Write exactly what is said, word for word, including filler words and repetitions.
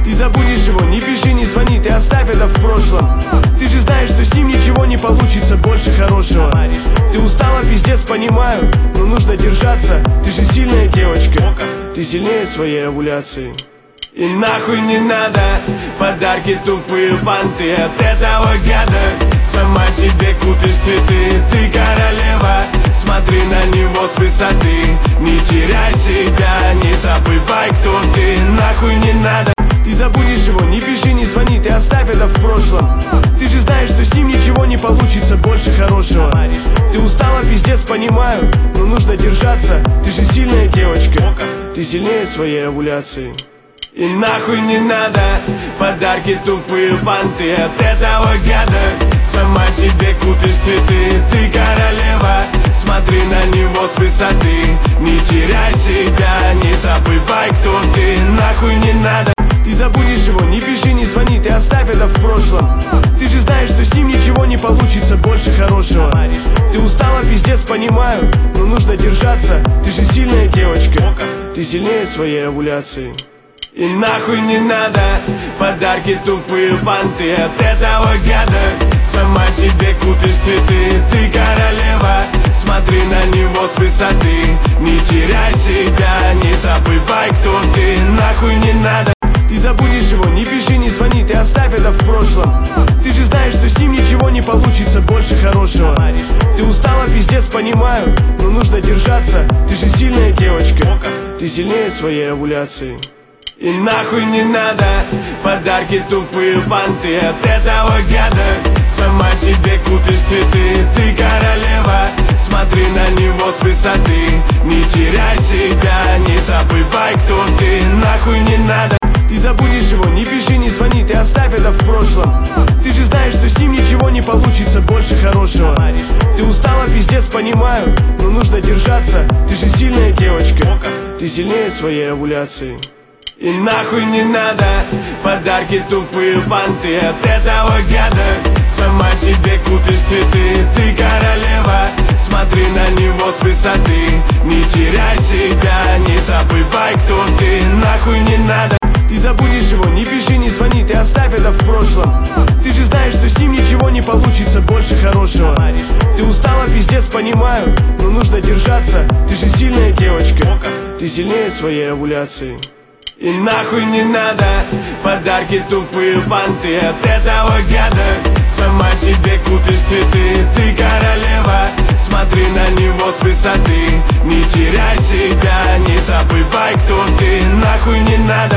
Ты забудешь его, не пиши, не звони, ты оставь это в прошлом. Ты же знаешь, что с ним ничего не получится больше хорошего. Ты устала, пиздец, понимаю, но нужно держаться. Ты же сильная девочка, ты сильнее своей овуляции. И нахуй не надо подарки, тупые банты от этого гада. Сама себе купишь цветы, ты королева. Смотри на него с высоты, не теряй себя, не забывай, кто ты. Нахуй не надо. Ты забудешь его, не пиши, не звони, ты оставь это в прошлом. Ты же знаешь, что с ним ничего не получится больше хорошего. Ты устала, пиздец, понимаю, но нужно держаться. Ты же сильная девочка, ты сильнее своей овуляции. И нахуй не надо подарки, тупые банты от этого гада. Сама себе купишь цветы, ты королева. Смотри на него с высоты, не теряй себя, не забывай, кто ты. Нахуй не надо. Ты забудешь его, не пиши, не звони, ты оставь это в прошлом. Ты же знаешь, что с ним ничего не получится больше хорошего. Ты устала, пиздец, понимаю, но нужно держаться. Ты же сильная девочка, ты сильнее своей овуляции. И нахуй не надо подарки, тупые банты от этого гада. Сама себе купишь цветы, ты королева. Смотри на него с высоты, не теряй себя, не забывай, кто ты. Нахуй не надо. Ты забудешь его, не пиши, не звони, ты оставь это в прошлом. Ты же знаешь, что с ним ничего не получится больше хорошего. Ты устала, пиздец, понимаю, но нужно держаться. Ты же сильная девочка, ты сильнее своей овуляции. И нахуй не надо подарки, тупые банты от этого гада. Сама себе купишь цветы, ты королева. Смотри на него с высоты, не теряй себя, не забывай, кто ты. Нахуй не надо. Ты забудешь его, не пиши, не звони, ты оставь это в прошлом. Ты же знаешь, что с ним ничего не получится больше хорошего. Ты устала, пиздец, понимаю, но нужно держаться. Ты же сильная девочка, ты сильнее своей овуляции. И нахуй не надо подарки, тупые банты от этого гада. Сама себе купишь цветы, ты королева. Смотри на него с высоты, не теряй себя, не забывай, кто ты. Нахуй не надо. Ты забудешь его, не пиши, не звони, ты оставь это в прошлом. Ты же знаешь, что с ним ничего не получится больше хорошего. Ты устала, пиздец, понимаю, но нужно держаться. Ты же сильная девочка, ты сильнее своей овуляции. И нахуй не надо подарки, тупые банты от этого гада. Сама себе купишь цветы, ты королева. Смотри на него с высоты, не теряй себя, не забывай, кто ты. Нахуй не надо.